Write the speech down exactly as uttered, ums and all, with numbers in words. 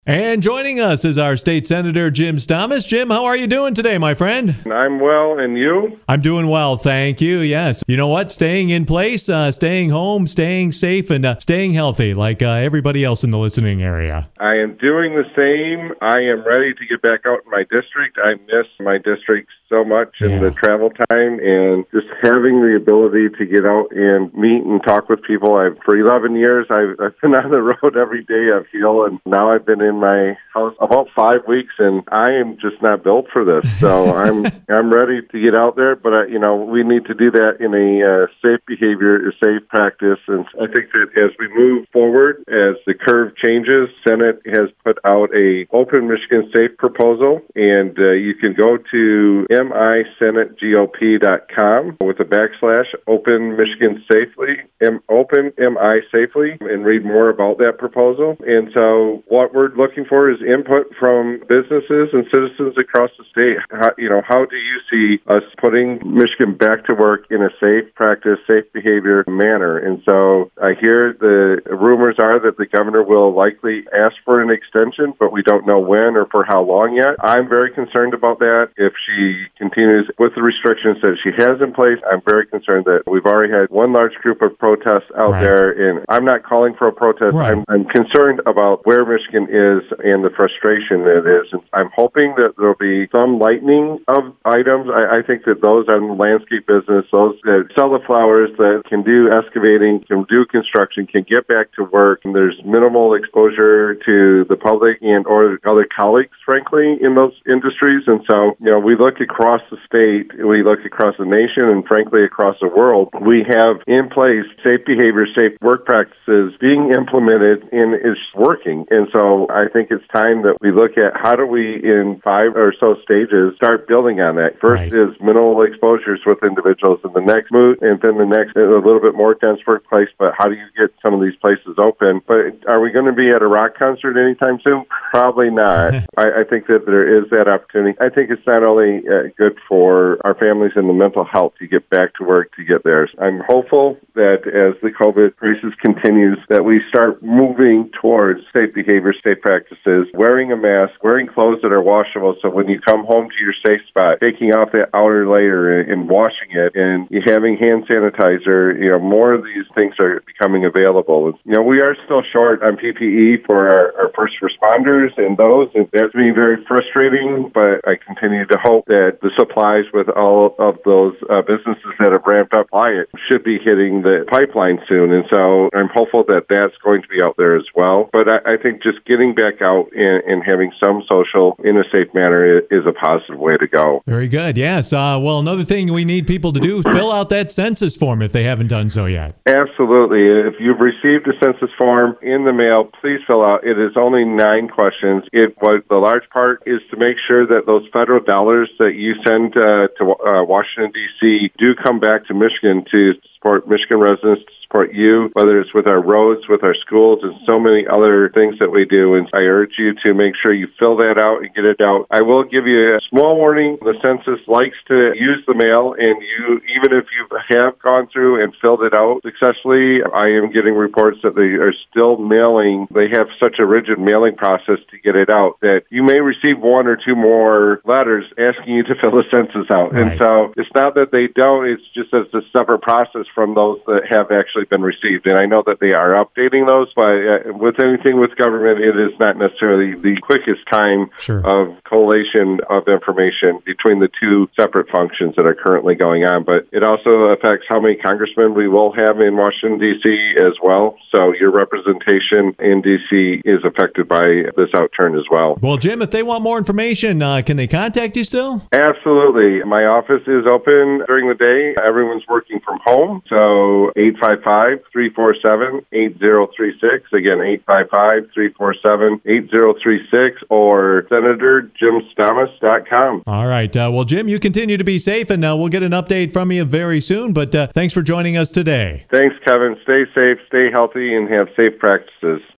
And joining us is our state senator, Jim Stamas. Jim, how are you doing today, my friend? I'm well, and you? I'm doing well, thank you. Yes. You know what? Staying in place, uh, staying home, staying safe, and uh, staying healthy like uh, everybody else in the listening area. I am doing the same. I am ready to get back out in my district. I miss my district so much in Yeah. the travel time, and just having the ability to get out and meet and talk with people. I've for eleven years, I've, I've been on the road every day, I feel, and now I've been in my house about five weeks, and I am just not built for this. So I'm I'm ready to get out there, but uh, you know, we need to do that in a uh, safe behavior, a safe practice, and I think that as we move forward, as the curve changes, Senate has put out a Open Michigan Safe proposal, and uh, you can go to M I Senate G O P dot com with a backslash Open Michigan Safely, M- Open M I Safely, and read more about that proposal. And so what we're looking for is input from businesses and citizens across the state. How, you know, how do you see us putting Michigan back to work in a safe practice, safe behavior manner? And so I hear the rumors are that the governor will likely ask for an extension, but we don't know when or for how long yet. I'm very concerned about that. If she continues with the restrictions that she has in place, I'm very concerned that we've already had one large group of protests out Right. there, and I'm not calling for a protest. Right. I'm, I'm concerned about where Michigan is and the frustration that it is. And I'm hoping that there'll be some lightening of items. I, I think that those in the landscape business, those that sell the flowers, that can do excavating, can do construction, can get back to work, and there's minimal exposure to the public and or other colleagues, frankly, in those industries. And so, you know, we look across the state, we look across the nation, and frankly across the world. We have in place safe behavior, safe work practices being implemented and is working. And so I think it's time that we look at how do we, in five or so stages, start building on that. First Right. is minimal exposures with individuals, and the next move, and then the next is a little bit more dense workplace, but how do you get some of these places open? But are we going to be at a rock concert anytime soon? Probably not. I, I think that there is that opportunity. I think it's not only uh, good for our families and the mental health to get back to work, to get theirs. I'm hopeful that as the COVID crisis continues, that we start moving towards safe behavior, safe practices, wearing a mask, wearing clothes that are washable, so when you come home to your safe spot, taking off that outer layer and washing it, and having hand sanitizer, you know, more of these things are becoming available. You know, we are still short on P P E for our, our first responders and those, and that's being very frustrating, but I continue to hope that the supplies with all of those uh, businesses that have ramped up by it should be hitting the pipeline soon, and so I'm hopeful that that's going to be out there as well. But I, I think just getting back out and, and having some social in a safe manner is, is a positive way to go. Very good. Yes. Uh, well, another thing we need people to do, fill out that census form if they haven't done so yet. Absolutely. If you've received a census form in the mail, please fill out. It is only nine questions. It was the large part is to make sure that those federal dollars that you send uh, to uh, Washington, D C do come back to Michigan to support Michigan residents, to support you, whether it's with our roads, with our schools, and so many other things that we do. And I urge you to make sure you fill that out and get it out. I will give you a small warning. The census likes to use the mail, and you, even if you have gone through and filled it out successfully, I am getting reports that they are still mailing. They have such a rigid mailing process to get it out that you may receive one or two more letters asking you to fill the census out. Right. And so it's not that they don't, it's just as a separate process from those that have actually been received. And I know that they are updating those, but uh, with anything with government, it is not necessarily the quickest time Sure. of collation of information between the two separate functions that are currently going on. But it also affects how many congressmen we will have in Washington, D C as well. So your representation in D C is affected by this outturn as well. Well, Jim, if they want more information, uh, can they contact you still? Absolutely. My office is open during the day. Everyone's working from home. So eight five five, three four seven, eight zero three six. Again, eight five five, three four seven, eight zero three six or Senator Jim Stamas dot com. All right. Uh, well, Jim, you continue to be safe, and uh, we'll get an update from you very soon. But uh, thanks for joining us today. Thanks, Kevin. Stay safe, stay healthy, and have safe practices.